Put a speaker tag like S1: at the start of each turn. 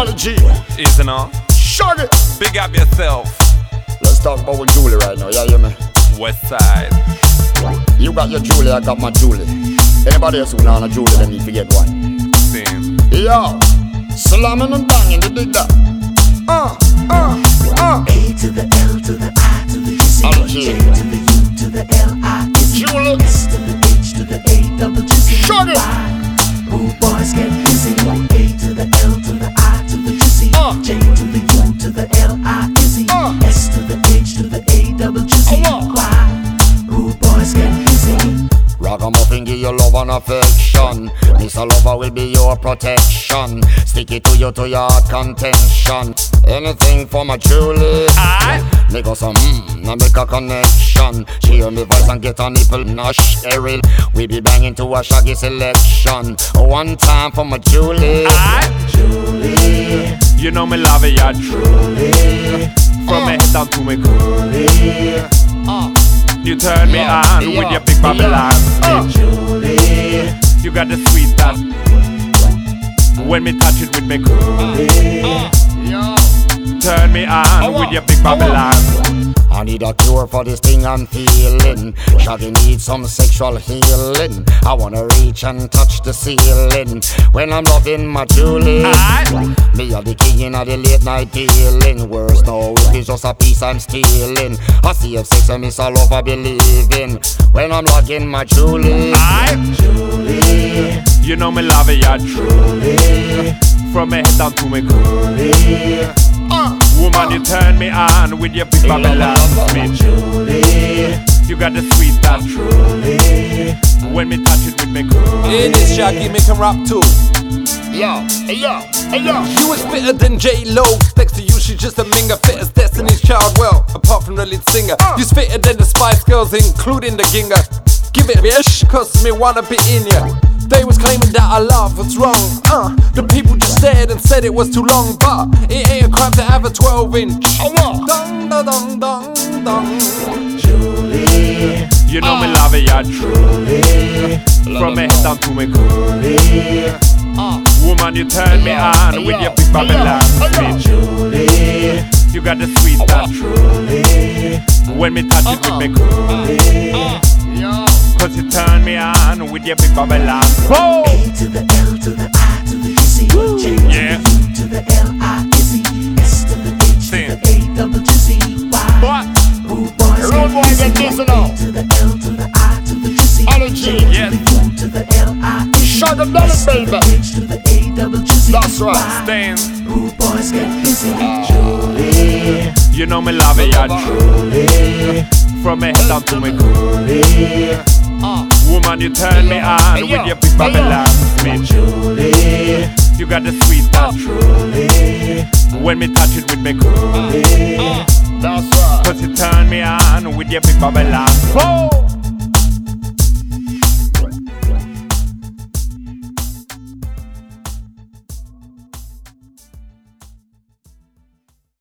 S1: Allergy.
S2: Easy now.
S1: Shaggy.
S2: Big up yourself.
S1: Let's talk about with Julie right now, yeah, hear me?
S2: West side.
S1: You got your Julie, I got my Julie. Anybody else who know a Julie, then need to get one.
S2: Same.
S1: Yo, slamming and banging, you dig that?
S3: A to the L to the I to the C, J to the U to the L I is
S1: Julie.
S3: S to the H to the A double G C
S1: Shaggy.
S3: Y. Rude boys get busy. A to the L to the I to the G C, J to the U to the L I is S to the H to the A double G C Y. Rude boys get busy.
S1: Ragamuffin give you love and affection. This a lover will be your protection. Stick it to you to your heart contention. Anything for my Julie. Make us some now make a connection. She hear me voice and get a nipple nash Errol. We be banging to a shaggy selection. One time for my Julie.
S3: Julie,
S2: You know me love it, yeah, truly. From me head down to me coolie. You turn me on with your big Babylon speech.
S3: Julie,
S2: You got the sweet touch. When me touch it with me coolie. Turn me on with your big Babylon.
S1: I need a cure for this thing I'm feeling. Shaggy needs some sexual healing. I wanna reach and touch the ceiling when I'm loving my Julie. Me are the king of the late night dealing. Worse no, it's just a piece I'm stealing. I see if sex and miss all over believing when I'm logging my Julie.
S3: Julie,
S2: You know me love it, yeah, truly. From me head down to me coolie. Woman, you turn me on with your big Babylon speech.
S3: Julie,
S2: You got the sweet touch. Truly. When me touch it with me coolie.
S4: Hey, this Shaggy make him rap too.
S1: Yo, hey yo, hey yo.
S4: You is fitter than J-Lo. Next to you, she's just a minger. Fit as Destiny's Child, well, apart from the lead singer. You's fitter than the Spice Girls, including the Ginger. Give it bish, cause me wanna be in ya. They was claiming that our love was wrong. The people just stared and said it was too long. But it ain't a crime to have a 12-inch. Dong, dong, dong, dong, dong.
S3: Julie,
S2: You know me love it, yeah, truly. From me head down to me coolie. Woman, you turn me on with your big Babylon speech.
S3: Julie,
S2: You got the sweet touch. Truly. When me touch it with me coolie. Cause you turn me on with your big Babylon. Whoa!
S3: A to the L to the I to the G C, J to
S2: Yeah.
S3: the U to the L I is S to the H to the A double G C Y.
S2: What?
S3: Rude boys
S1: Rude boys get busy now.
S3: A to the L to the I to the G C,
S1: Allergy.
S3: J
S2: Yes.
S3: to the U to the L I is
S1: Shut up, dollar,
S3: S to the
S1: baby.
S3: H to the A double G C
S1: That's right.
S3: Y.
S2: Stains.
S3: Rude boys get busy. Julie,
S2: You know me love it, yeah, truly. From me head down to me coolie. Woman, you turn me on with your big Babylon speech.
S3: Julie,
S2: You got the sweet touch. Truly. When me touch it with me coolie.
S1: That's right.
S2: Cause you turn me on with your big Babylon. Whoa!